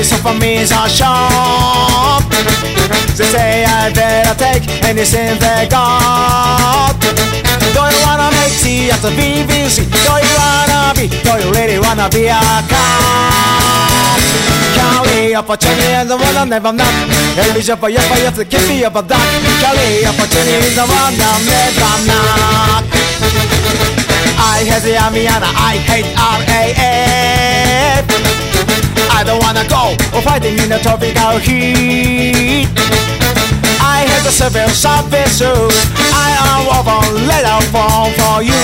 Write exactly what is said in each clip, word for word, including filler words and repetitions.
always offer me a shot. They say I better take anything they got. Do you wanna make tea at the B B C? Do you wanna be, do you really wanna be a cop? Carry opportunity and the one I never knock. Every job I ever have to keep me up a duck. Carry opportunity and the one I never knock. I hate the army and I hate R A F. I don't wanna go or fighting in the tropical heat. I hate the civil service suit. I am over later fall for you.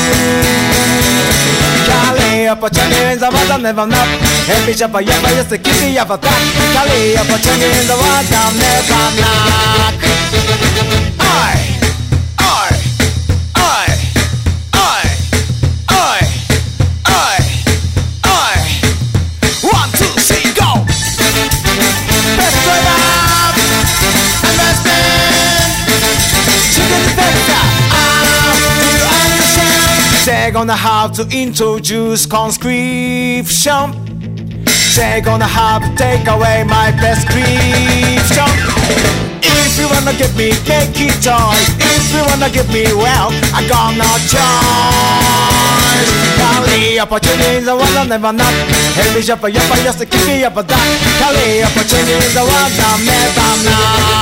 Carry opportunity in the one I never knock. Every job I ever used to keep me up a duck. Carry opportunity in the one I never knock. I, I, I, I, I, I, I. One, two, three, go. Best driver and best man. Chicken defender. Ah, do you understand? They're gonna have to introduce conscription. They're gonna have to take away my prescription. If you wanna give me cakey toy, if you wanna give me well, I got no choice. Carry opportunity, the one I never knock. Every job I ever used to keep me up a duck. Carry opportunity, the one I never knock.